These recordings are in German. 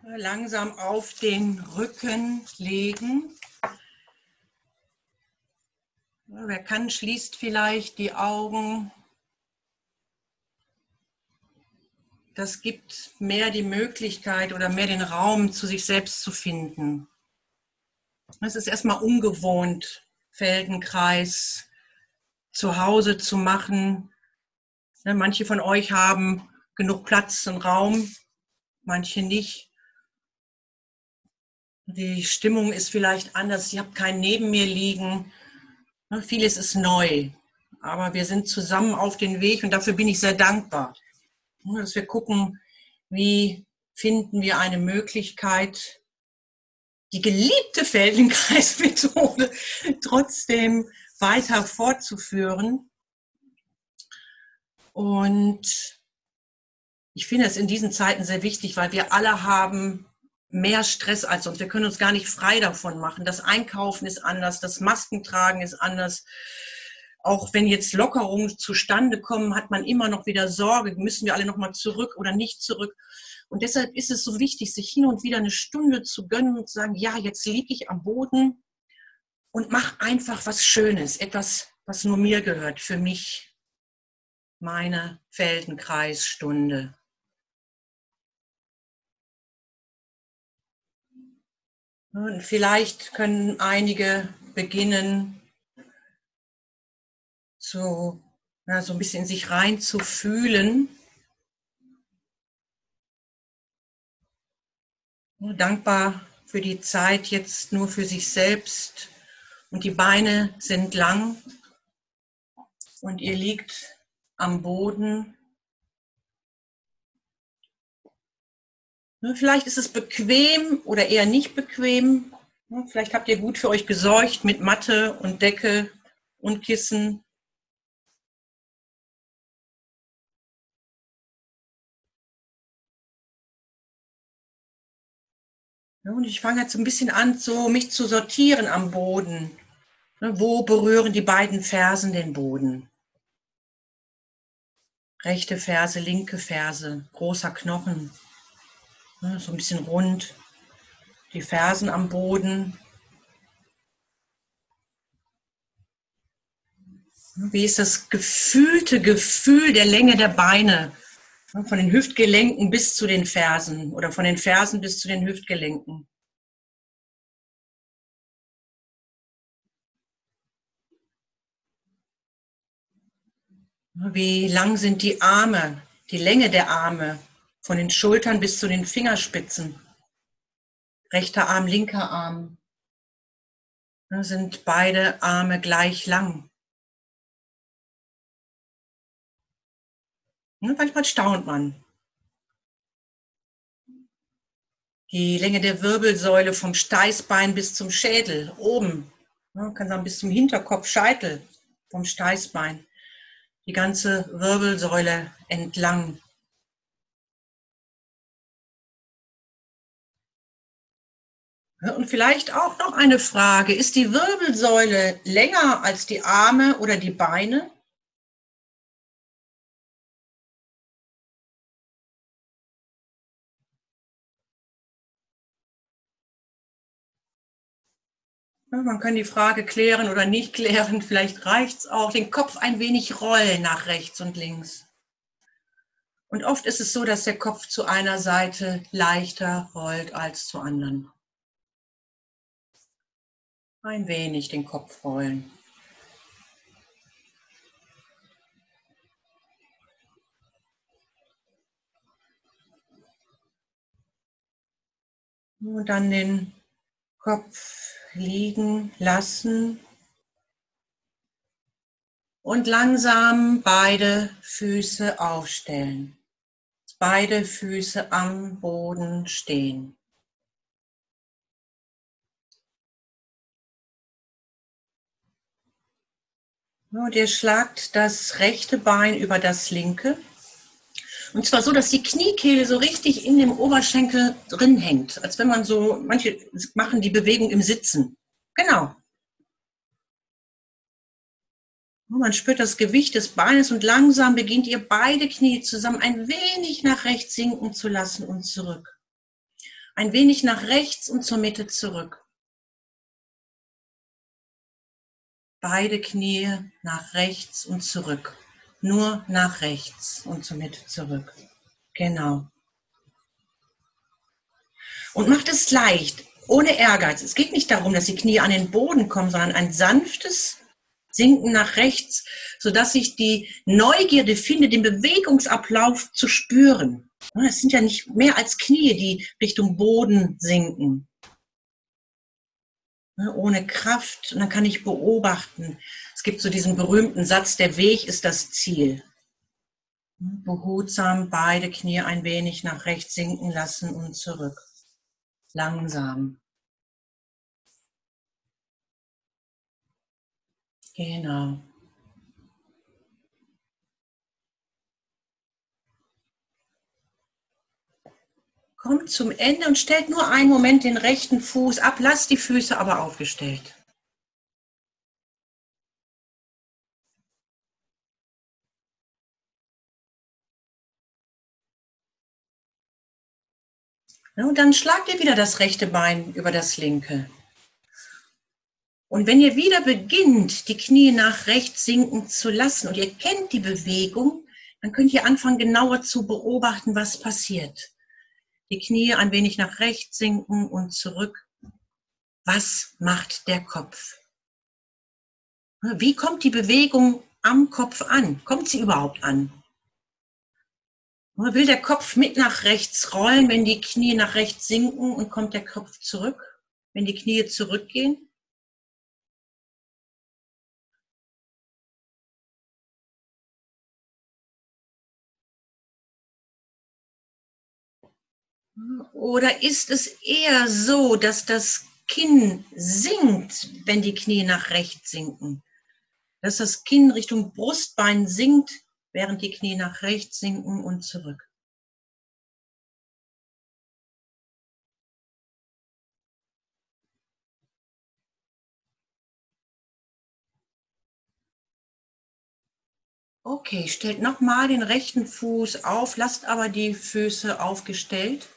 Langsam auf den Rücken legen. Wer kann, schließt vielleicht die Augen. Das gibt mehr die Möglichkeit oder mehr den Raum, zu sich selbst zu finden. Es ist erstmal ungewohnt, Feldenkreis zu Hause zu machen. Manche von euch haben genug Platz und Raum, manche nicht. Die Stimmung ist vielleicht anders. Ich habe keinen neben mir liegen. Vieles ist neu, aber wir sind zusammen auf den Weg und dafür bin ich sehr dankbar, dass wir gucken, wie finden wir eine Möglichkeit, die geliebte Feldenkreismethode trotzdem weiter fortzuführen. Und ich finde es in diesen Zeiten sehr wichtig, weil wir alle haben mehr Stress als uns. Wir können uns gar nicht frei davon machen. Das Einkaufen ist anders, das Maskentragen ist anders. Auch wenn jetzt Lockerungen zustande kommen, hat man immer noch wieder Sorge, müssen wir alle noch mal zurück oder nicht zurück. Und deshalb ist es so wichtig, sich hin und wieder eine Stunde zu gönnen und zu sagen, ja, jetzt liege ich am Boden und mache einfach was Schönes, etwas, was nur mir gehört, für mich, meine Feldenkreisstunde. Und vielleicht können einige beginnen, so ein bisschen in sich rein zu fühlen. Dankbar für die Zeit jetzt nur für sich selbst. Und die Beine sind lang und ihr liegt am Boden. Vielleicht ist es bequem oder eher nicht bequem. Vielleicht habt ihr gut für euch gesorgt mit Matte und Decke und Kissen. Und ich fange jetzt ein bisschen an, so mich zu sortieren am Boden. Wo berühren die beiden Fersen den Boden? Rechte Ferse, linke Ferse, großer Knochen. So ein bisschen rund. Die Fersen am Boden. Wie ist das gefühlte Gefühl der Länge der Beine? Von den Hüftgelenken bis zu den Fersen oder von den Fersen bis zu den Hüftgelenken. Wie lang sind die Arme, die Länge der Arme, von den Schultern bis zu den Fingerspitzen? Rechter Arm, linker Arm. Sind beide Arme gleich lang? Manchmal staunt man. Die Länge der Wirbelsäule vom Steißbein bis zum Schädel, oben. Man kann sagen, bis zum Hinterkopf, Scheitel vom Steißbein. Die ganze Wirbelsäule entlang. Und vielleicht auch noch eine Frage. Ist die Wirbelsäule länger als die Arme oder die Beine? Man kann die Frage klären oder nicht klären. Vielleicht reicht es auch, den Kopf ein wenig rollen nach rechts und links. Und oft ist es so, dass der Kopf zu einer Seite leichter rollt als zur anderen. Ein wenig den Kopf rollen. Und dann den Kopf liegen lassen. Und langsam beide Füße aufstellen. Beide Füße am Boden stehen. Und ihr schlagt das rechte Bein über das linke. Und zwar so, dass die Kniekehle so richtig in dem Oberschenkel drin hängt. Als wenn man so, manche machen die Bewegung im Sitzen. Genau. Man spürt das Gewicht des Beines und langsam beginnt ihr beide Knie zusammen ein wenig nach rechts sinken zu lassen und zurück. Ein wenig nach rechts und zur Mitte zurück. Beide Knie nach rechts und zurück. Nur nach rechts und zur Mitte zurück. Genau. Und macht es leicht, ohne Ehrgeiz. Es geht nicht darum, dass die Knie an den Boden kommen, sondern ein sanftes Sinken nach rechts, sodass ich die Neugierde finde, den Bewegungsablauf zu spüren. Es sind ja nicht mehr als Knie, die Richtung Boden sinken. Ohne Kraft. Und dann kann ich beobachten. Es gibt so diesen berühmten Satz, der Weg ist das Ziel. Behutsam beide Knie ein wenig nach rechts sinken lassen und zurück. Langsam. Genau. Kommt zum Ende und stellt nur einen Moment den rechten Fuß ab. Lasst die Füße aber aufgestellt. Und dann schlagt ihr wieder das rechte Bein über das linke. Und wenn ihr wieder beginnt, die Knie nach rechts sinken zu lassen und ihr kennt die Bewegung, dann könnt ihr anfangen, genauer zu beobachten, was passiert. Die Knie ein wenig nach rechts sinken und zurück. Was macht der Kopf? Wie kommt die Bewegung am Kopf an? Kommt sie überhaupt an? Will der Kopf mit nach rechts rollen, wenn die Knie nach rechts sinken, und kommt der Kopf zurück, wenn die Knie zurückgehen? Oder ist es eher so, dass das Kinn sinkt, wenn die Knie nach rechts sinken? Dass das Kinn Richtung Brustbein sinkt, während die Knie nach rechts sinken und zurück? Okay, stellt nochmal den rechten Fuß auf, lasst aber die Füße aufgestellt.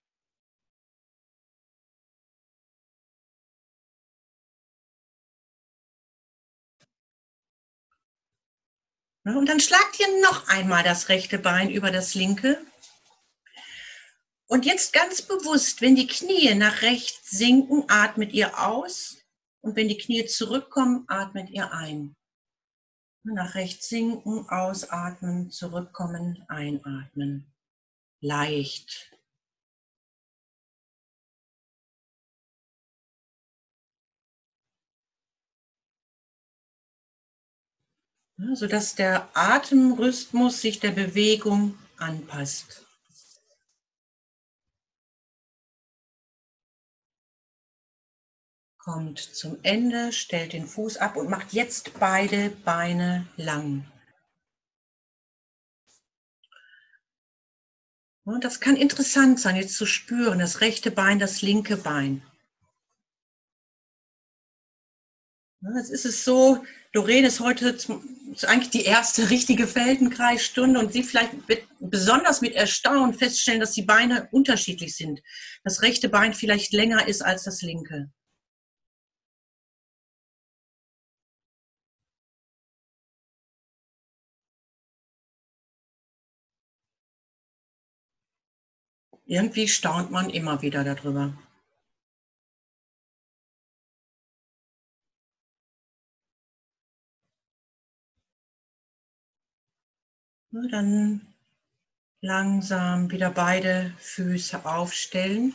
Und dann schlagt ihr noch einmal das rechte Bein über das linke. Und jetzt ganz bewusst, wenn die Knie nach rechts sinken, atmet ihr aus. Und wenn die Knie zurückkommen, atmet ihr ein. Nach rechts sinken, ausatmen, zurückkommen, einatmen. Leicht. Sodass der Atemrhythmus sich der Bewegung anpasst. Kommt zum Ende, stellt den Fuß ab und macht jetzt beide Beine lang. Und das kann interessant sein, jetzt zu spüren, das rechte Bein, das linke Bein. Jetzt ist es so, Doreen ist heute eigentlich die erste richtige Feldenkreisstunde und sie vielleicht wird besonders mit Erstaunen feststellen, dass die Beine unterschiedlich sind. Das rechte Bein vielleicht länger ist als das linke. Irgendwie staunt man immer wieder darüber. Dann langsam wieder beide Füße aufstellen.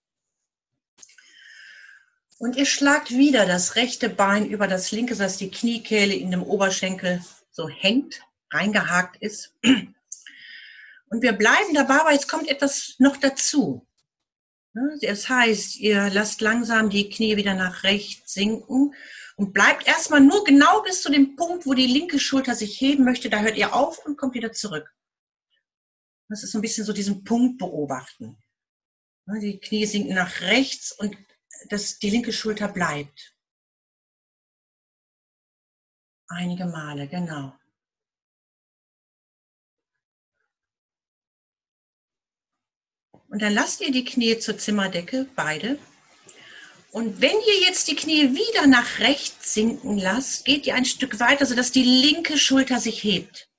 Und ihr schlagt wieder das rechte Bein über das linke, sodass die Kniekehle in dem Oberschenkel so hängt, reingehakt ist. Und wir bleiben dabei, aber jetzt kommt etwas noch dazu. Das heißt, ihr lasst langsam die Knie wieder nach rechts sinken und bleibt erstmal nur genau bis zu dem Punkt, wo die linke Schulter sich heben möchte. Da hört ihr auf und kommt wieder zurück. Das ist so ein bisschen so diesen Punkt beobachten. Die Knie sinken nach rechts und die linke Schulter bleibt. Einige Male, genau. Und dann lasst ihr die Knie zur Zimmerdecke, beide. Und wenn ihr jetzt die Knie wieder nach rechts sinken lasst, geht ihr ein Stück weiter, sodass die linke Schulter sich hebt.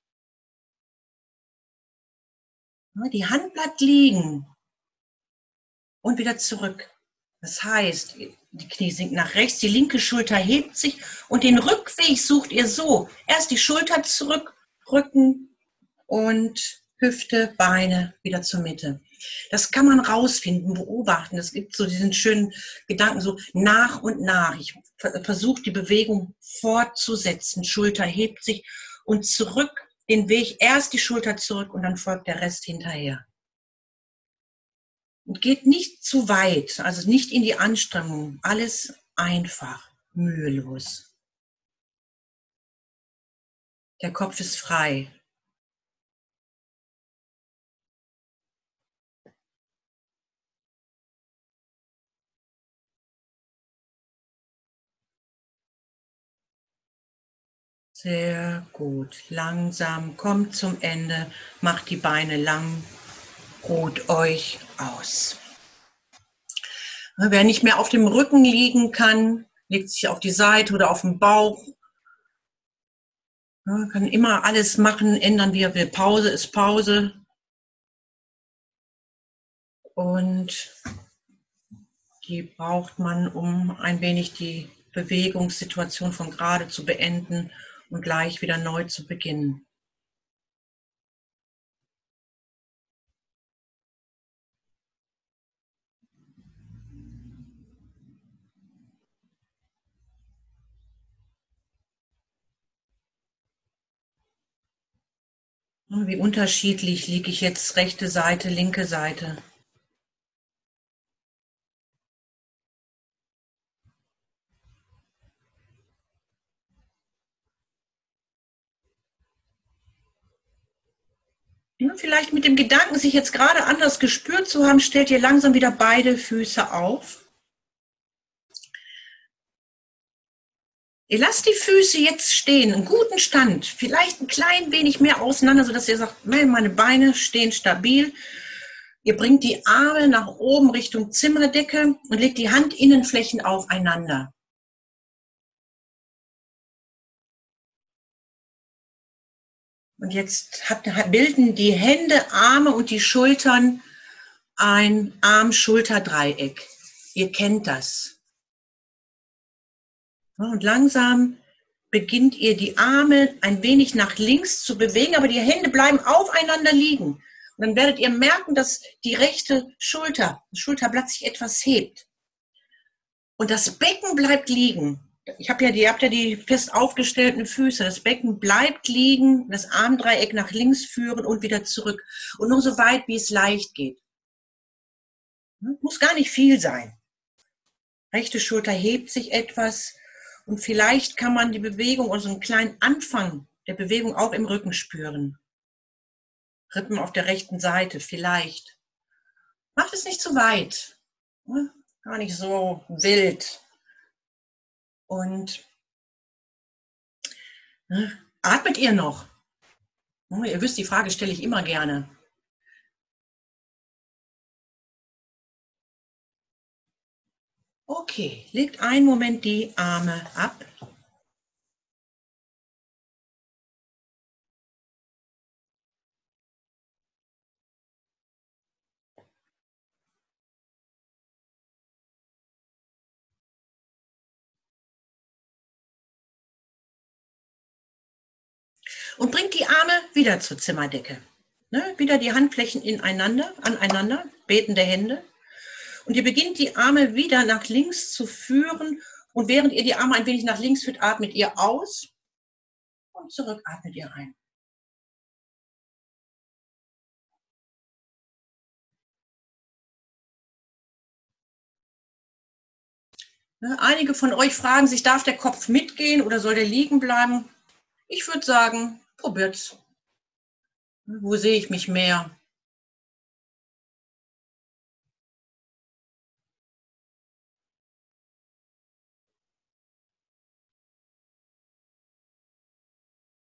Die Hand bleibt liegen und wieder zurück. Das heißt, die Knie sinken nach rechts, die linke Schulter hebt sich und den Rückweg sucht ihr so. Erst die Schulter zurück, Rücken und Hüfte, Beine wieder zur Mitte. Das kann man rausfinden, beobachten. Es gibt so diesen schönen Gedanken, so nach und nach. Ich versuche die Bewegung fortzusetzen. Schulter hebt sich und zurück den Weg. Erst die Schulter zurück und dann folgt der Rest hinterher. Und geht nicht zu weit, also nicht in die Anstrengung. Alles einfach, mühelos. Der Kopf ist frei. Sehr gut. Langsam kommt zum Ende, macht die Beine lang, ruht euch aus. Wer nicht mehr auf dem Rücken liegen kann, legt sich auf die Seite oder auf den Bauch. Kann immer alles machen, ändern, wie er will. Pause ist Pause. Und die braucht man, um ein wenig die Bewegungssituation von gerade zu beenden und gleich wieder neu zu beginnen. Wie unterschiedlich liege ich jetzt, rechte Seite, linke Seite. Vielleicht mit dem Gedanken, sich jetzt gerade anders gespürt zu haben, stellt ihr langsam wieder beide Füße auf. Ihr lasst die Füße jetzt stehen, einen guten Stand, vielleicht ein klein wenig mehr auseinander, sodass ihr sagt, meine Beine stehen stabil. Ihr bringt die Arme nach oben Richtung Zimmerdecke und legt die Handinnenflächen aufeinander. Und jetzt bilden die Hände, Arme und die Schultern ein Arm-Schulter-Dreieck. Ihr kennt das. Und langsam beginnt ihr die Arme ein wenig nach links zu bewegen, aber die Hände bleiben aufeinander liegen. Und dann werdet ihr merken, dass die rechte Schulter, das Schulterblatt sich etwas hebt. Und das Becken bleibt liegen. Ihr habt ja die fest aufgestellten Füße. Das Becken bleibt liegen, das Armdreieck nach links führen und wieder zurück. Und nur so weit, wie es leicht geht. Muss gar nicht viel sein. Rechte Schulter hebt sich etwas und vielleicht kann man die Bewegung oder so einen kleinen Anfang der Bewegung auch im Rücken spüren. Rippen auf der rechten Seite, vielleicht. Macht es nicht zu weit. Gar nicht so wild. Und atmet ihr noch? Ihr wisst, die Frage stelle ich immer gerne. Okay, legt einen Moment die Arme ab. Und bringt die Arme wieder zur Zimmerdecke. Wieder die Handflächen aneinander, betende Hände. Und ihr beginnt die Arme wieder nach links zu führen. Und während ihr die Arme ein wenig nach links führt, atmet ihr aus. Und zurück atmet ihr ein. Einige von euch fragen sich, darf der Kopf mitgehen oder soll der liegen bleiben? Ich würde sagen, probiert's. Wo sehe ich mich mehr?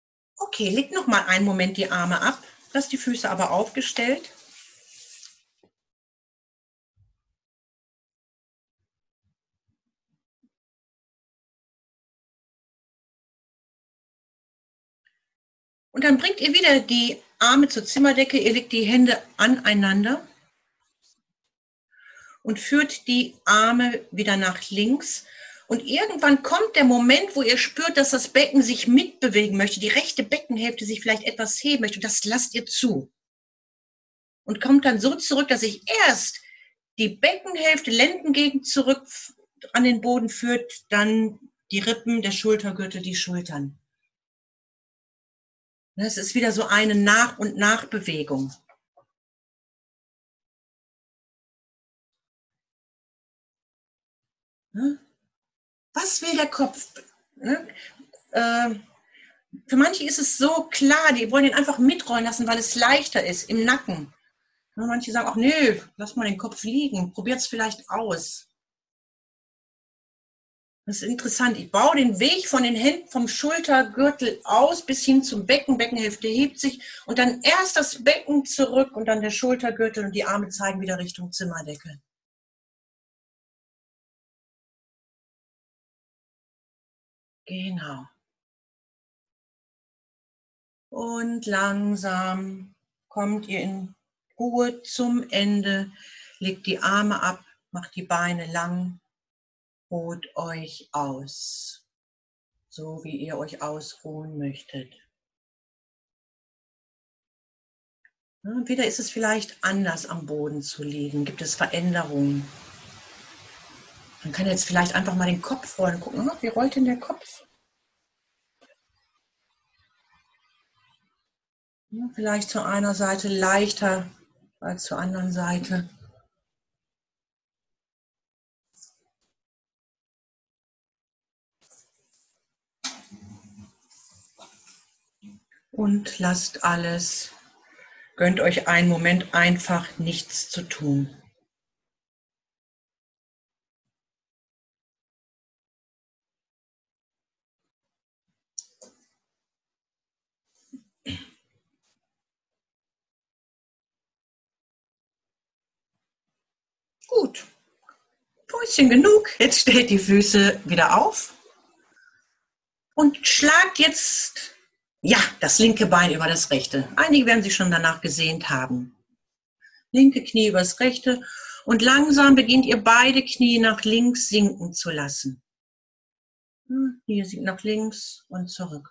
Okay, legt noch mal einen Moment die Arme ab, lasst die Füße aber aufgestellt. Und dann bringt ihr wieder die Arme zur Zimmerdecke, ihr legt die Hände aneinander und führt die Arme wieder nach links. Und irgendwann kommt der Moment, wo ihr spürt, dass das Becken sich mitbewegen möchte, die rechte Beckenhälfte sich vielleicht etwas heben möchte. Und das lasst ihr zu. Und kommt dann so zurück, dass ich erst die Beckenhälfte, Lendengegend zurück an den Boden führt, dann die Rippen, der Schultergürtel, die Schultern. Es ist wieder so eine Nach- und Nachbewegung. Was will der Kopf? Für manche ist es so klar, die wollen ihn einfach mitrollen lassen, weil es leichter ist im Nacken. Manche sagen auch, nee, lass mal den Kopf liegen, probiert es vielleicht aus. Das ist interessant. Ich baue den Weg von den Händen vom Schultergürtel aus bis hin zum Becken. Beckenhälfte hebt sich und dann erst das Becken zurück und dann der Schultergürtel und die Arme zeigen wieder Richtung Zimmerdecke. Genau. Und langsam kommt ihr in Ruhe zum Ende, legt die Arme ab, macht die Beine lang, ruht euch aus, so wie ihr euch ausruhen möchtet. Wieder ist es vielleicht anders am Boden zu liegen, gibt es Veränderungen. Man kann jetzt vielleicht einfach mal den Kopf rollen, gucken, wie rollt denn der Kopf? Vielleicht zu einer Seite leichter als zur anderen Seite. Und lasst alles, gönnt euch einen Moment einfach nichts zu tun. Gut, Päuschen genug. Jetzt stellt die Füße wieder auf und schlagt jetzt, ja, das linke Bein über das rechte. Einige werden sich schon danach gesehnt haben. Linke Knie übers rechte und langsam beginnt ihr beide Knie nach links sinken zu lassen. Knie sinkt nach links und zurück.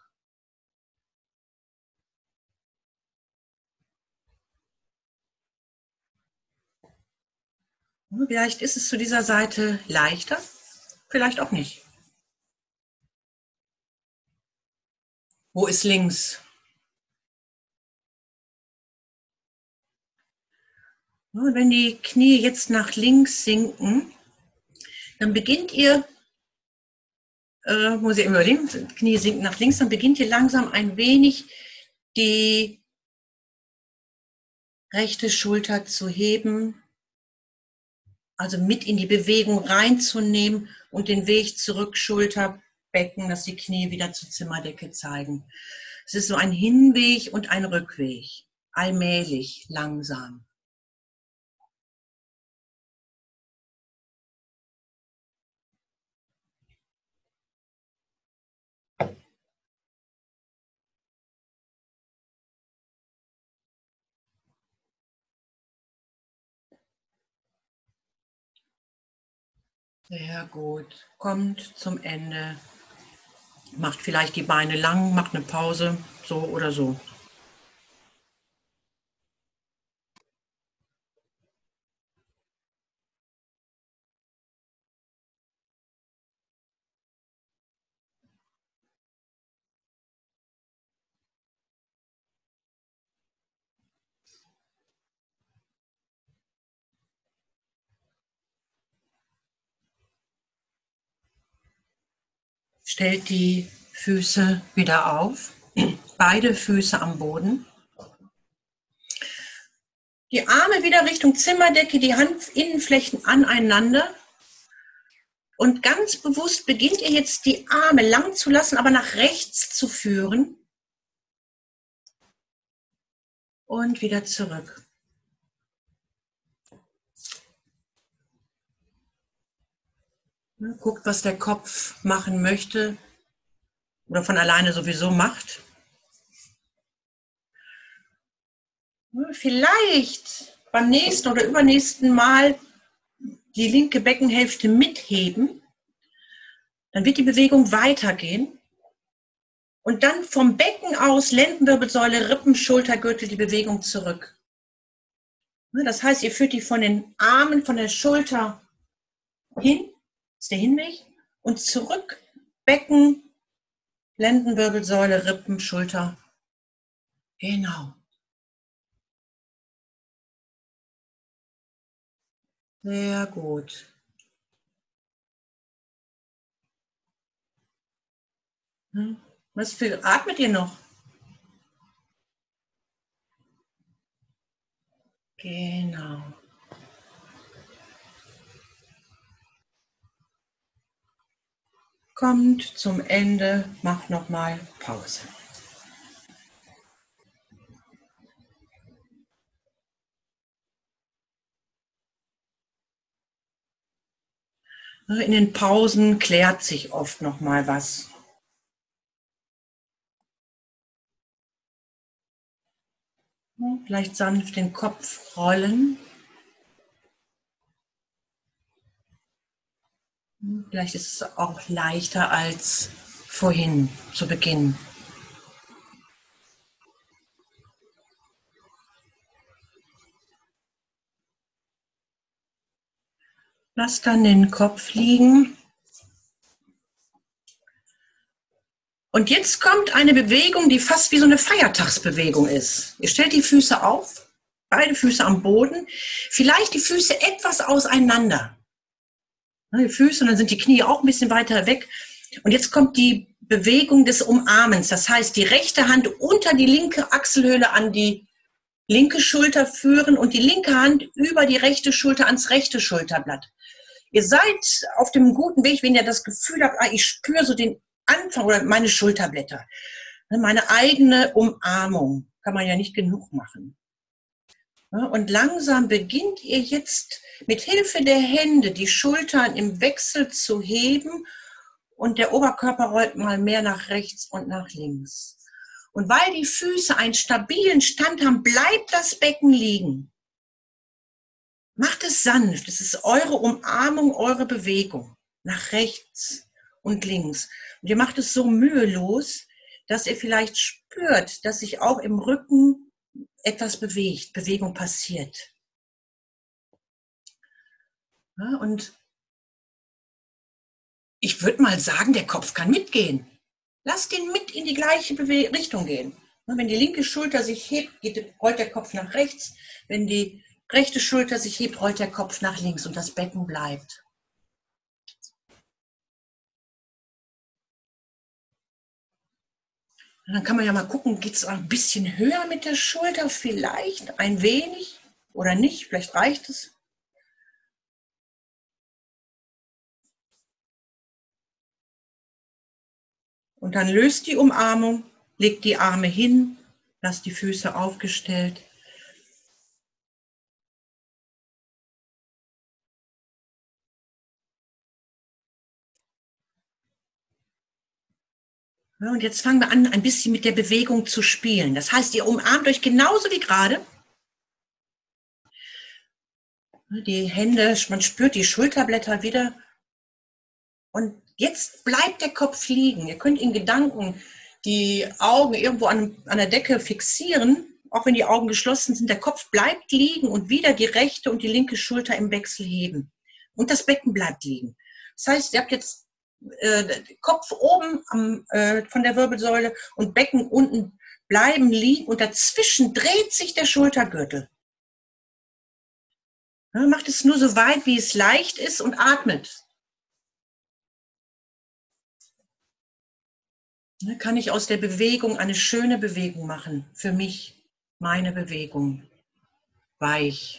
Vielleicht ist es zu dieser Seite leichter, vielleicht auch nicht. Wo ist links? Und wenn die Knie jetzt nach links sinken, dann beginnt ihr, muss ich überlegen, Knie sinken nach links, dann beginnt ihr langsam ein wenig die rechte Schulter zu heben, also mit in die Bewegung reinzunehmen und den Weg zurück, Schulterbecken, dass die Knie wieder zur Zimmerdecke zeigen. Es ist so ein Hinweg und ein Rückweg, allmählich, langsam. Sehr gut. Kommt zum Ende. Macht vielleicht die Beine lang, macht eine Pause, so oder so. Stellt die Füße wieder auf. Beide Füße am Boden. Die Arme wieder Richtung Zimmerdecke, die Handinnenflächen aneinander. Und ganz bewusst beginnt ihr jetzt die Arme lang zu lassen, aber nach rechts zu führen. Und wieder zurück. Guckt, was der Kopf machen möchte oder von alleine sowieso macht. Vielleicht beim nächsten oder übernächsten Mal die linke Beckenhälfte mitheben. Dann wird die Bewegung weitergehen. Und dann vom Becken aus Lendenwirbelsäule, Rippen, Schultergürtel die Bewegung zurück. Das heißt, ihr führt die von den Armen, von der Schulter hin, ist der Hinweg, und zurück, Becken, Lendenwirbelsäule, Rippen, Schulter. Genau. Sehr gut. Was für atmet ihr noch? Genau. Kommt zum Ende, macht nochmal Pause. In den Pausen klärt sich oft nochmal was. Vielleicht sanft den Kopf rollen. Vielleicht ist es auch leichter als vorhin zu Beginn. Lass dann den Kopf liegen. Und jetzt kommt eine Bewegung, die fast wie so eine Feiertagsbewegung ist. Ihr stellt die Füße auf, beide Füße am Boden, vielleicht die Füße etwas auseinander. Die Füße, und dann sind die Knie auch ein bisschen weiter weg. Und jetzt kommt die Bewegung des Umarmens. Das heißt, die rechte Hand unter die linke Achselhöhle an die linke Schulter führen und die linke Hand über die rechte Schulter ans rechte Schulterblatt. Ihr seid auf dem guten Weg, wenn ihr das Gefühl habt, ich spüre so den Anfang oder meine Schulterblätter. Meine eigene Umarmung kann man ja nicht genug machen. Und langsam beginnt ihr jetzt mit Hilfe der Hände die Schultern im Wechsel zu heben und der Oberkörper rollt mal mehr nach rechts und nach links. Und weil die Füße einen stabilen Stand haben, bleibt das Becken liegen. Macht es sanft. Es ist eure Umarmung, eure Bewegung nach rechts und links. Und ihr macht es so mühelos, dass ihr vielleicht spürt, dass sich auch im Rücken etwas bewegt, Bewegung passiert. Ja, und ich würde mal sagen, der Kopf kann mitgehen. Lasst ihn mit in die gleiche Richtung gehen. Wenn die linke Schulter sich hebt, rollt der Kopf nach rechts. Wenn die rechte Schulter sich hebt, rollt der Kopf nach links und das Becken bleibt. Und dann kann man ja mal gucken, geht es ein bisschen höher mit der Schulter? Vielleicht ein wenig oder nicht, vielleicht reicht es. Und dann löst die Umarmung, legt die Arme hin, lasst die Füße aufgestellt. Ja, und jetzt fangen wir an, ein bisschen mit der Bewegung zu spielen. Das heißt, ihr umarmt euch genauso wie gerade. Die Hände, man spürt die Schulterblätter wieder. Und jetzt bleibt der Kopf liegen. Ihr könnt in Gedanken die Augen irgendwo an der Decke fixieren, auch wenn die Augen geschlossen sind. Der Kopf bleibt liegen und wieder die rechte und die linke Schulter im Wechsel heben. Und das Becken bleibt liegen. Das heißt, ihr habt jetzt Kopf oben von der Wirbelsäule und Becken unten bleiben liegen und dazwischen dreht sich der Schultergürtel. Ja, macht es nur so weit, wie es leicht ist und atmet. Kann ich aus der Bewegung eine schöne Bewegung machen? Für mich, meine Bewegung. Weich.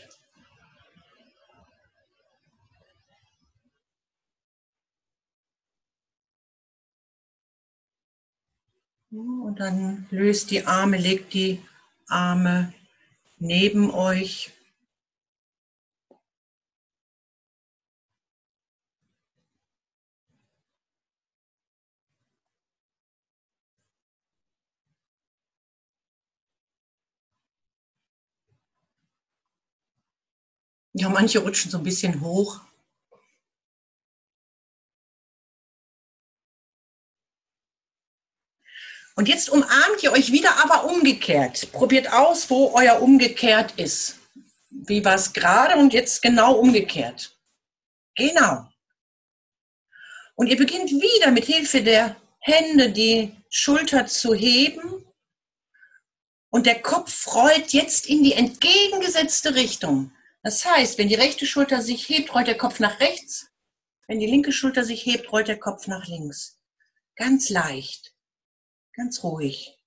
Und dann löst die Arme, legt die Arme neben euch. Ja, manche rutschen so ein bisschen hoch. Und jetzt umarmt ihr euch wieder, aber umgekehrt. Probiert aus, wo euer umgekehrt ist. Wie war es gerade und jetzt genau umgekehrt. Genau. Und ihr beginnt wieder mit Hilfe der Hände die Schulter zu heben. Und der Kopf rollt jetzt in die entgegengesetzte Richtung. Das heißt, wenn die rechte Schulter sich hebt, rollt der Kopf nach rechts. Wenn die linke Schulter sich hebt, rollt der Kopf nach links. Ganz leicht, ganz ruhig.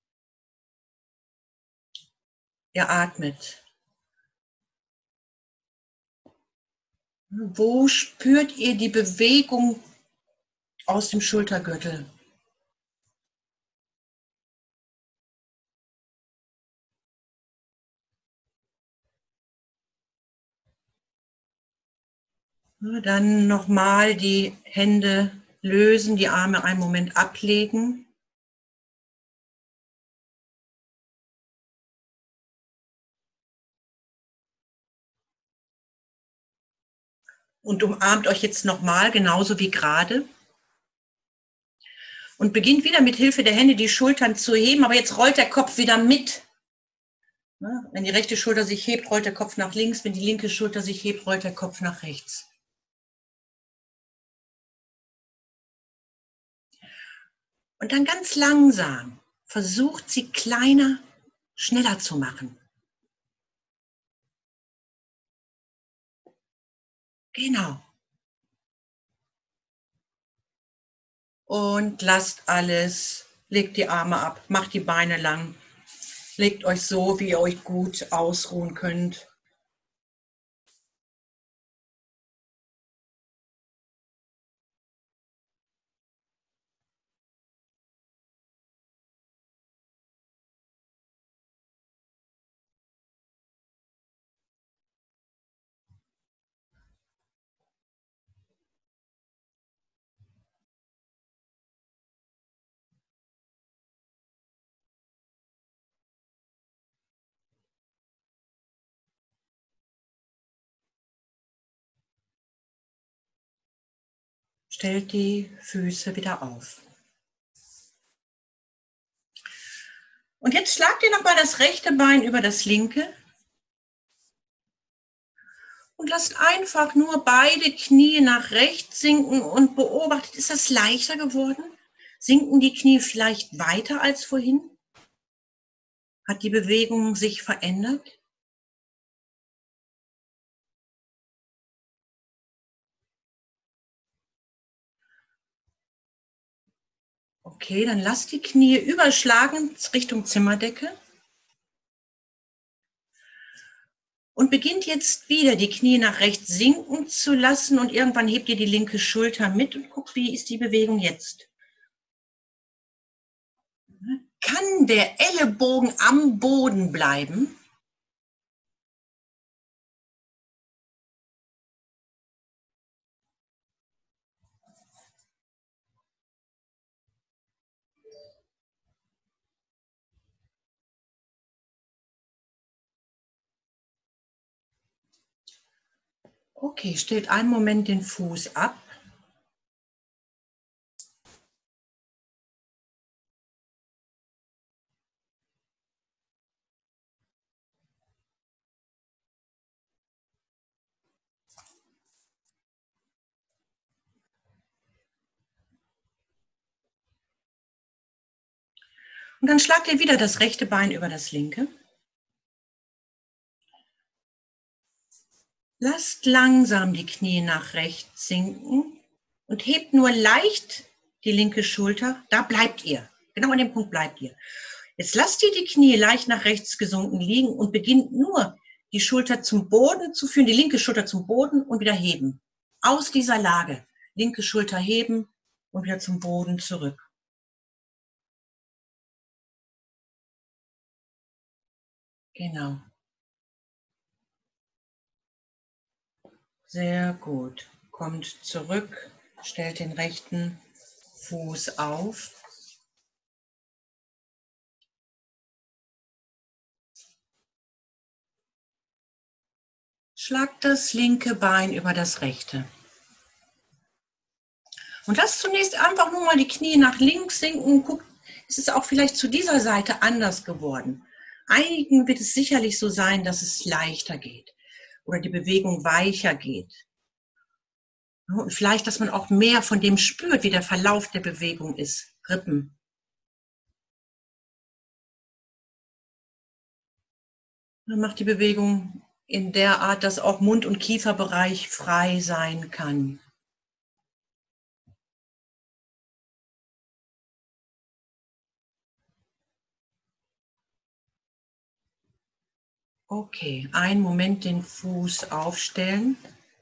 Ihr atmet. Wo spürt ihr die Bewegung aus dem Schultergürtel? Dann nochmal die Hände lösen, die Arme einen Moment ablegen. Und umarmt euch jetzt nochmal, genauso wie gerade. Und beginnt wieder mit Hilfe der Hände die Schultern zu heben, aber jetzt rollt der Kopf wieder mit. Wenn die rechte Schulter sich hebt, rollt der Kopf nach links. Wenn die linke Schulter sich hebt, rollt der Kopf nach rechts. Und dann ganz langsam versucht sie kleiner, schneller zu machen. Genau. Und lasst alles, legt die Arme ab, macht die Beine lang, legt euch so, wie ihr euch gut ausruhen könnt. Stellt die Füße wieder auf. Und jetzt schlagt ihr nochmal das rechte Bein über das linke. Und lasst einfach nur beide Knie nach rechts sinken und beobachtet, ist das leichter geworden? Sinken die Knie vielleicht weiter als vorhin? Hat die Bewegung sich verändert? Okay, dann lasst die Knie überschlagen Richtung Zimmerdecke. Und beginnt jetzt wieder die Knie nach rechts sinken zu lassen und irgendwann hebt ihr die linke Schulter mit und guckt, wie ist die Bewegung jetzt. Kann der Ellenbogen am Boden bleiben? Okay, stellt einen Moment den Fuß ab. Und dann schlagt ihr wieder das rechte Bein über das linke. Lasst langsam die Knie nach rechts sinken und hebt nur leicht die linke Schulter. Da bleibt ihr. Genau an dem Punkt bleibt ihr. Jetzt lasst ihr die Knie leicht nach rechts gesunken liegen und beginnt nur die Schulter zum Boden zu führen, die linke Schulter zum Boden und wieder heben. Aus dieser Lage. Linke Schulter heben und wieder zum Boden zurück. Genau. Sehr gut. Kommt zurück, stellt den rechten Fuß auf. Schlagt das linke Bein über das rechte. Und lasst zunächst einfach nur mal die Knie nach links sinken. Guckt, es ist auch vielleicht zu dieser Seite anders geworden. Einigen wird es sicherlich so sein, dass es leichter geht oder die Bewegung weicher geht. Und vielleicht, dass man auch mehr von dem spürt, wie der Verlauf der Bewegung ist. Rippen. Man macht die Bewegung in der Art, dass auch Mund- und Kieferbereich frei sein kann. Okay, einen Moment den Fuß aufstellen.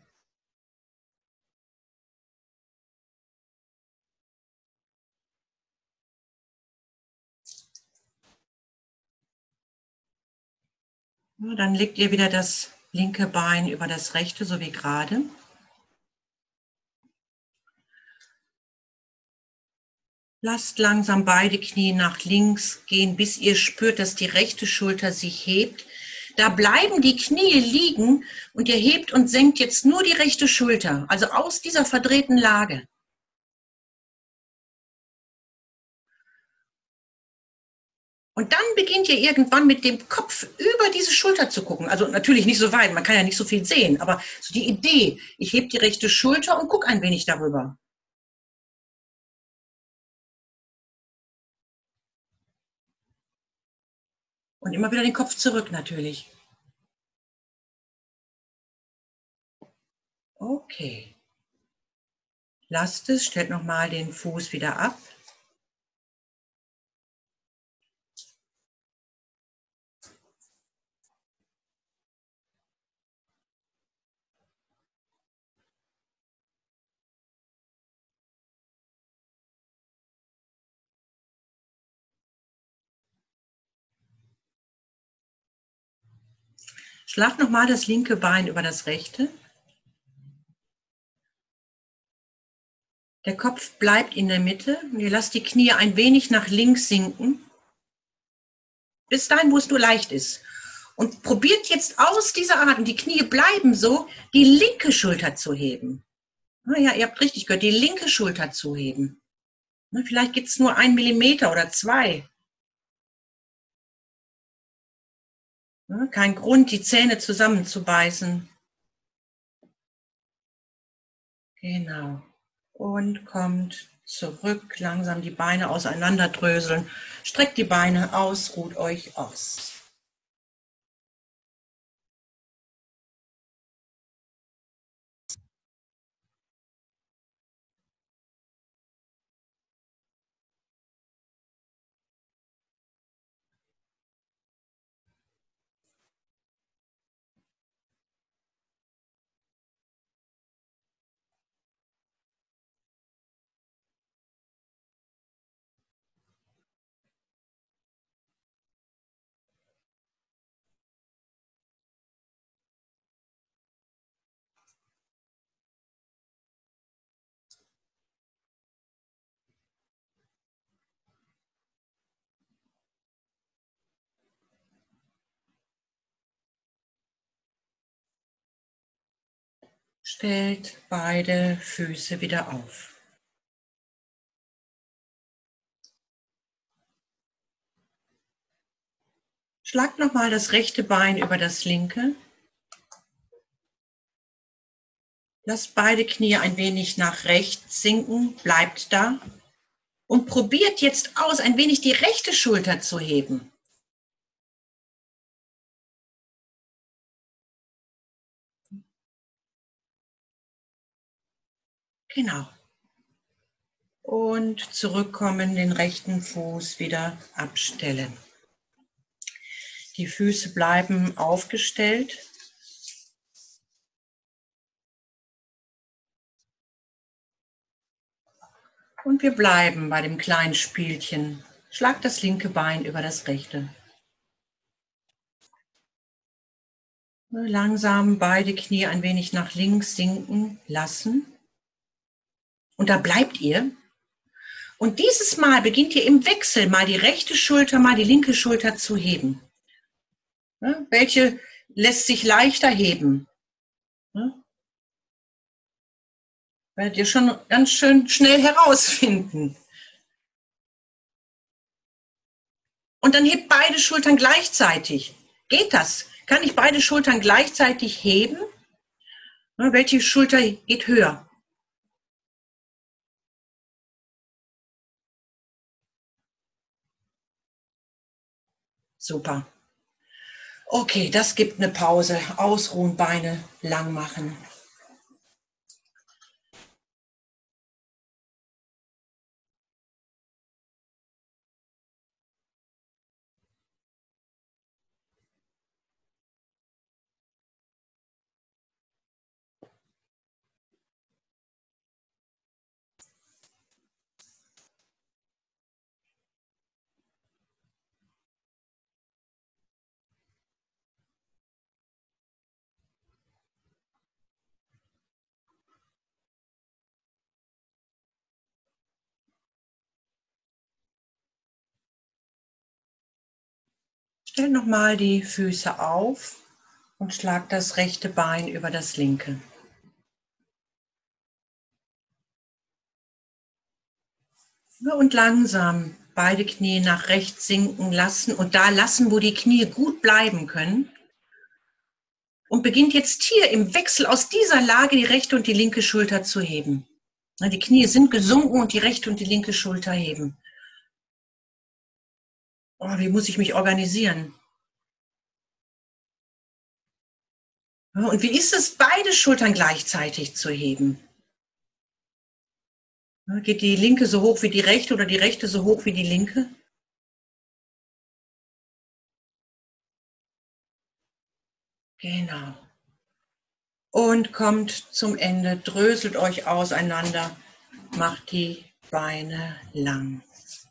Dann legt ihr wieder das linke Bein über das rechte, so wie gerade. Lasst langsam beide Knie nach links gehen, bis ihr spürt, dass die rechte Schulter sich hebt. Da bleiben die Knie liegen und ihr hebt und senkt jetzt nur die rechte Schulter, also aus dieser verdrehten Lage. Und dann beginnt ihr irgendwann mit dem Kopf über diese Schulter zu gucken. Also natürlich nicht so weit, man kann ja nicht so viel sehen, aber so die Idee, ich hebe die rechte Schulter und gucke ein wenig darüber. Und immer wieder den Kopf zurück natürlich. Okay. Lasst es, stellt nochmal den Fuß wieder ab. Schlagt nochmal das linke Bein über das rechte. Der Kopf bleibt in der Mitte und ihr lasst die Knie ein wenig nach links sinken. Bis dahin, wo es nur leicht ist. Und probiert jetzt aus dieser Art, und die Knie bleiben so, die linke Schulter zu heben. Ja, ihr habt richtig gehört, die linke Schulter zu heben. Vielleicht gibt es nur 1 Millimeter oder 2. Kein Grund, die Zähne zusammenzubeißen. Genau. Und kommt zurück, langsam die Beine auseinanderdröseln. Streckt die Beine aus, ruht euch aus. Stellt beide Füße wieder auf. Schlagt nochmal das rechte Bein über das linke. Lasst beide Knie ein wenig nach rechts sinken, bleibt da und probiert jetzt aus, ein wenig die rechte Schulter zu heben. Genau. Und zurückkommen, den rechten Fuß wieder abstellen. Die Füße bleiben aufgestellt. Und wir bleiben bei dem kleinen Spielchen. Schlagt das linke Bein über das rechte. Langsam beide Knie ein wenig nach links sinken lassen. Und da bleibt ihr. Und dieses Mal beginnt ihr im Wechsel mal die rechte Schulter, mal die linke Schulter zu heben. Welche lässt sich leichter heben? Werdet ihr schon ganz schön schnell herausfinden. Und dann hebt beide Schultern gleichzeitig. Geht das? Kann ich beide Schultern gleichzeitig heben? Welche Schulter geht höher? Super. Okay, das gibt eine Pause. Ausruhen, Beine lang machen. Stellt nochmal die Füße auf und schlagt das rechte Bein über das linke. Und langsam beide Knie nach rechts sinken lassen und da lassen, wo die Knie gut bleiben können. Und beginnt jetzt hier im Wechsel aus dieser Lage die rechte und die linke Schulter zu heben. Die Knie sind gesunken und die rechte und die linke Schulter heben. Oh, wie muss ich mich organisieren? Und wie ist es, beide Schultern gleichzeitig zu heben? Geht die linke so hoch wie die rechte oder die rechte so hoch wie die linke? Genau. Und kommt zum Ende, dröselt euch auseinander, macht die Beine lang.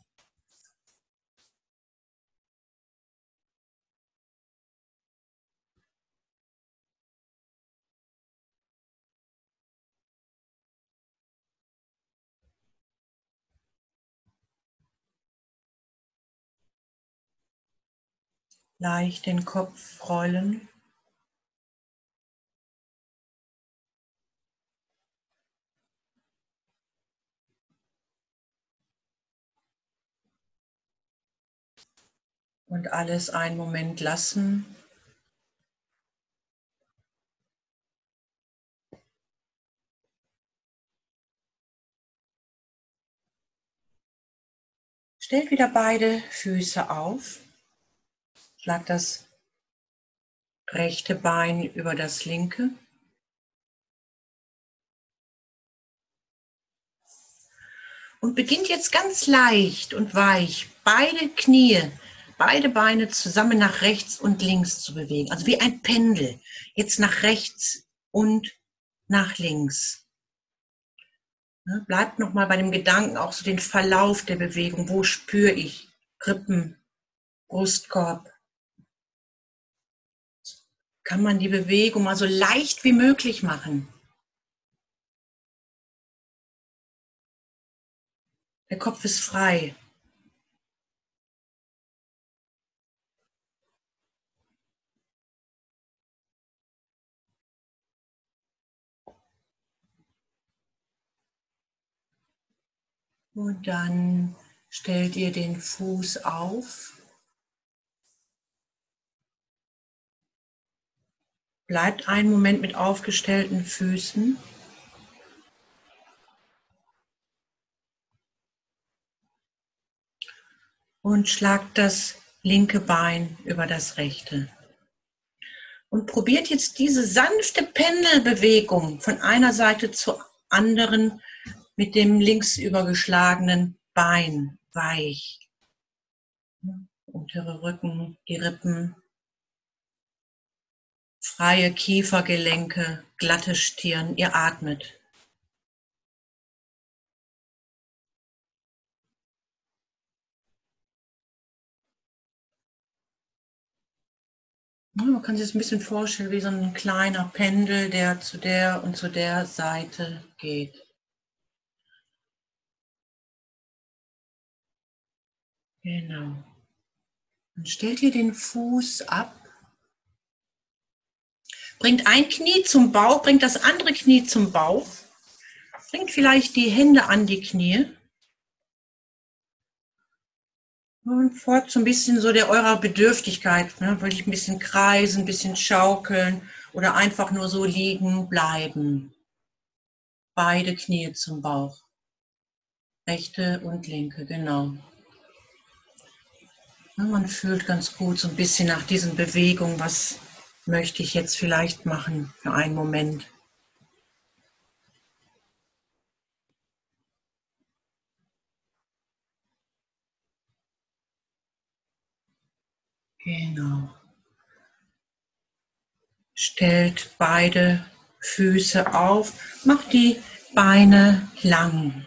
Leicht den Kopf rollen. Und alles einen Moment lassen. Stellt wieder beide Füße auf. Schlagt das rechte Bein über das linke. Und beginnt jetzt ganz leicht und weich, beide Knie, beide Beine zusammen nach rechts und links zu bewegen. Also wie ein Pendel. Jetzt nach rechts und nach links. Bleibt nochmal bei dem Gedanken auch so den Verlauf der Bewegung. Wo spüre ich Rippen, Brustkorb? Kann man die Bewegung mal so leicht wie möglich machen. Der Kopf ist frei. Und dann stellt ihr den Fuß auf. Bleibt einen Moment mit aufgestellten Füßen. Und schlagt das linke Bein über das rechte. Und probiert jetzt diese sanfte Pendelbewegung von einer Seite zur anderen mit dem links übergeschlagenen Bein weich. Untere Rücken, die Rippen, freie Kiefergelenke, glatte Stirn, ihr atmet. Man kann sich das ein bisschen vorstellen wie so ein kleiner Pendel, der zu der und zu der Seite geht. Genau. Dann stellt ihr den Fuß ab. Bringt ein Knie zum Bauch, bringt das andere Knie zum Bauch. Bringt vielleicht die Hände an die Knie. Und folgt so ein bisschen so der eurer Bedürftigkeit. Ne? Will ich ein bisschen kreisen, ein bisschen schaukeln oder einfach nur so liegen bleiben. Beide Knie zum Bauch. Rechte und linke, genau. Ja, man fühlt ganz gut so ein bisschen nach diesen Bewegungen, was möchte ich jetzt vielleicht machen für einen Moment. Genau. Stellt beide Füße auf, macht die Beine lang.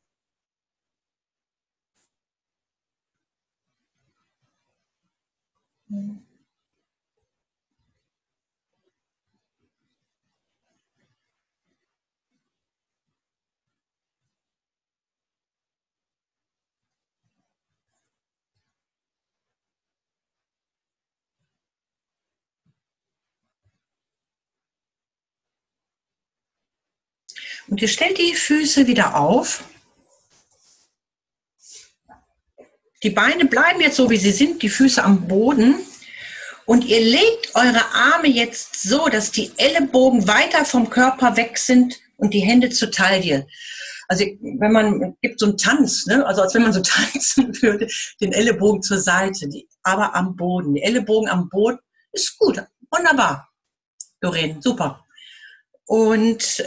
Und ihr stellt die Füße wieder auf. Die Beine bleiben jetzt so, wie sie sind, die Füße am Boden. Und ihr legt eure Arme jetzt so, dass die Ellenbogen weiter vom Körper weg sind und die Hände zur Taille. Also wenn man gibt so einen Tanz, ne? Also als wenn man so tanzen würde, den Ellenbogen zur Seite, aber am Boden. Die Ellenbogen am Boden ist gut, wunderbar, Doreen, super. Und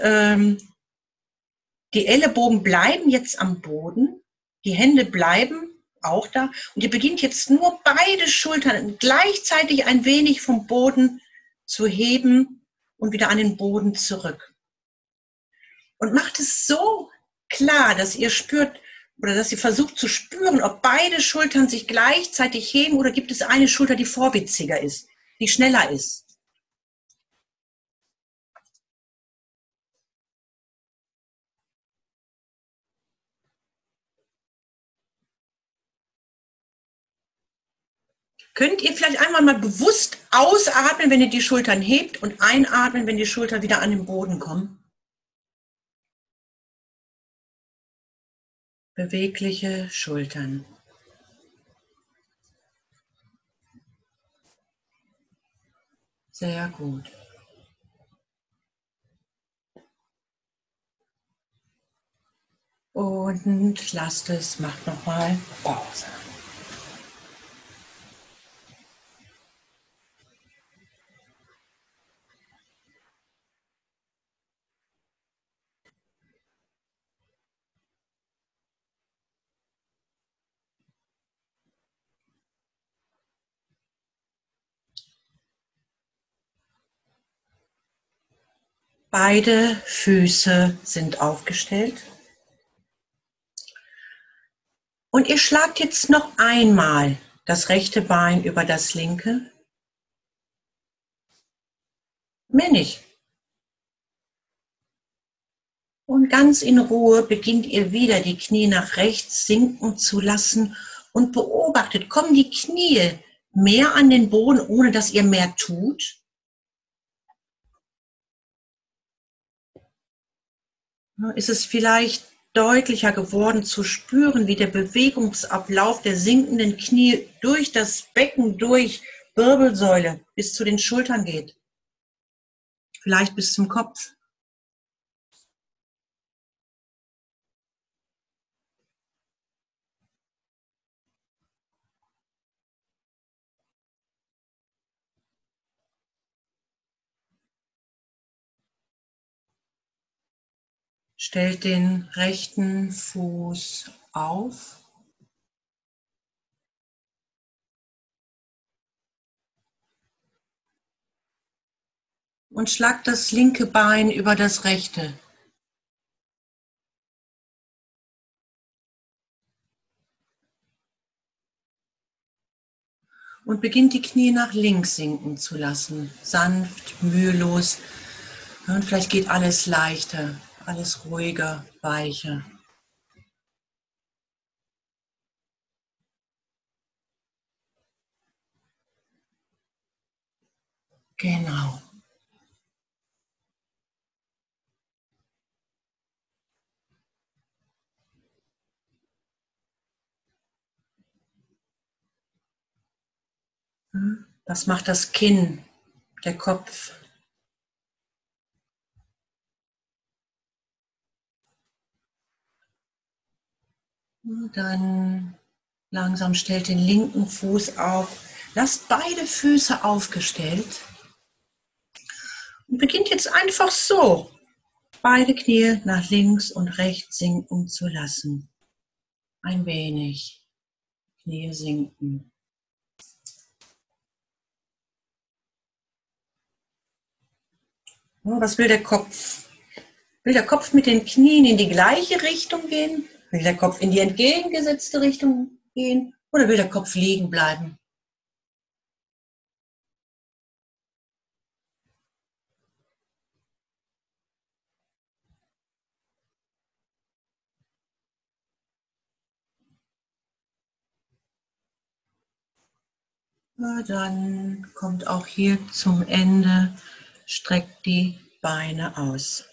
die Ellenbogen bleiben jetzt am Boden, die Hände bleiben auch da. Und ihr beginnt jetzt nur beide Schultern gleichzeitig ein wenig vom Boden zu heben und wieder an den Boden zurück. Und macht es so klar, dass ihr spürt oder dass ihr versucht zu spüren, ob beide Schultern sich gleichzeitig heben oder gibt es eine Schulter, die vorwitziger ist, die schneller ist. Könnt ihr vielleicht einmal mal bewusst ausatmen, wenn ihr die Schultern hebt und einatmen, wenn die Schultern wieder an den Boden kommen? Bewegliche Schultern. Sehr gut. Und lasst es, macht nochmal Pause. Beide Füße sind aufgestellt. Und ihr schlagt jetzt noch einmal das rechte Bein über das linke. Mehr nicht. Und ganz in Ruhe beginnt ihr wieder die Knie nach rechts sinken zu lassen und beobachtet, kommen die Knie mehr an den Boden, ohne dass ihr mehr tut? Ist es vielleicht deutlicher geworden zu spüren, wie der Bewegungsablauf der sinkenden Knie durch das Becken, durch Wirbelsäule bis zu den Schultern geht? Vielleicht bis zum Kopf. Stellt den rechten Fuß auf. Und schlagt das linke Bein über das rechte. Und beginnt die Knie nach links sinken zu lassen. Sanft, mühelos. Und vielleicht geht alles leichter, alles ruhiger, weicher. Genau. Was macht das Kinn, der Kopf? Dann langsam stellt den linken Fuß auf. Lasst beide Füße aufgestellt. Und beginnt jetzt einfach so, beide Knie nach links und rechts sinken zu lassen. Ein wenig. Knie sinken. Was will der Kopf? Will der Kopf mit den Knien in die gleiche Richtung gehen? Will der Kopf in die entgegengesetzte Richtung gehen? Oder will der Kopf liegen bleiben? Dann kommt auch hier zum Ende, streckt die Beine aus.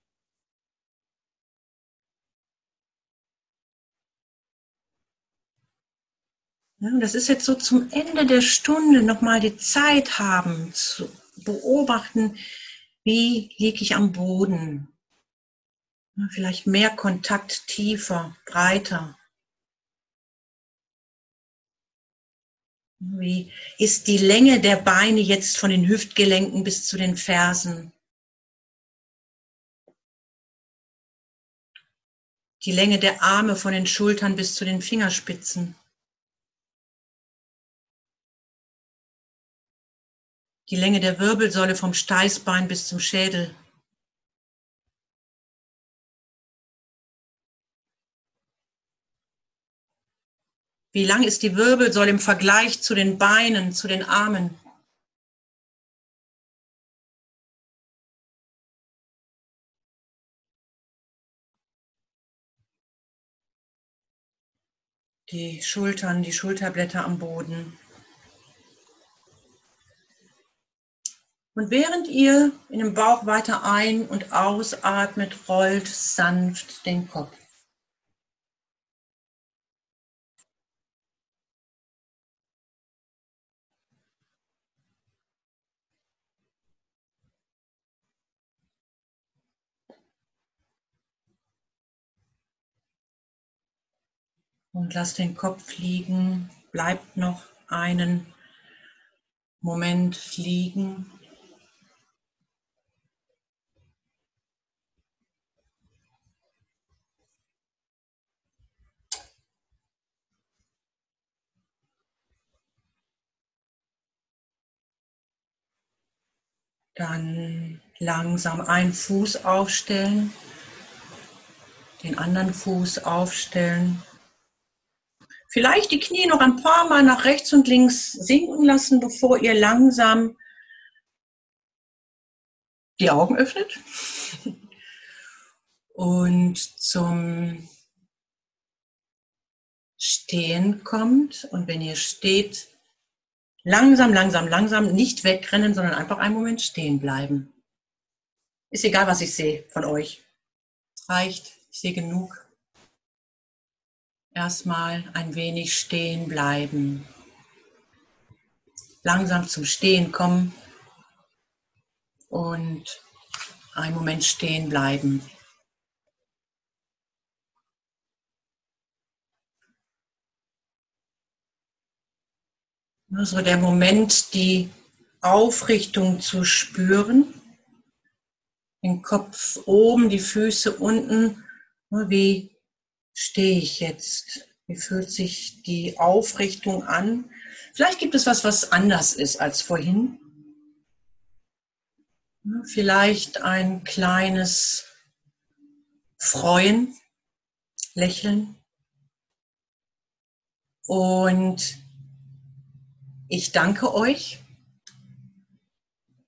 Ja, das ist jetzt so zum Ende der Stunde nochmal die Zeit haben zu beobachten, wie liege ich am Boden. Ja, vielleicht mehr Kontakt, tiefer, breiter. Wie ist die Länge der Beine jetzt von den Hüftgelenken bis zu den Fersen? Die Länge der Arme von den Schultern bis zu den Fingerspitzen? Die Länge der Wirbelsäule vom Steißbein bis zum Schädel? Wie lang ist die Wirbelsäule im Vergleich zu den Beinen, zu den Armen? Die Schultern, die Schulterblätter am Boden. Und während ihr in dem Bauch weiter ein- und ausatmet, rollt sanft den Kopf. Und lasst den Kopf liegen, bleibt noch einen Moment liegen. Dann langsam einen Fuß aufstellen, den anderen Fuß aufstellen. Vielleicht die Knie noch ein paar Mal nach rechts und links sinken lassen, bevor ihr langsam die Augen öffnet und zum Stehen kommt. Und wenn ihr steht, langsam, langsam, langsam, nicht wegrennen, sondern einfach einen Moment stehen bleiben. Ist egal, was ich sehe von euch. Reicht, ich sehe genug. Erstmal ein wenig stehen bleiben. Langsam zum Stehen kommen und einen Moment stehen bleiben. So der Moment, die Aufrichtung zu spüren. Den Kopf oben, die Füße unten. Wie stehe ich jetzt? Wie fühlt sich die Aufrichtung an? Vielleicht gibt es was, was anders ist als vorhin. Vielleicht ein kleines Freuen, Lächeln. Und ich danke euch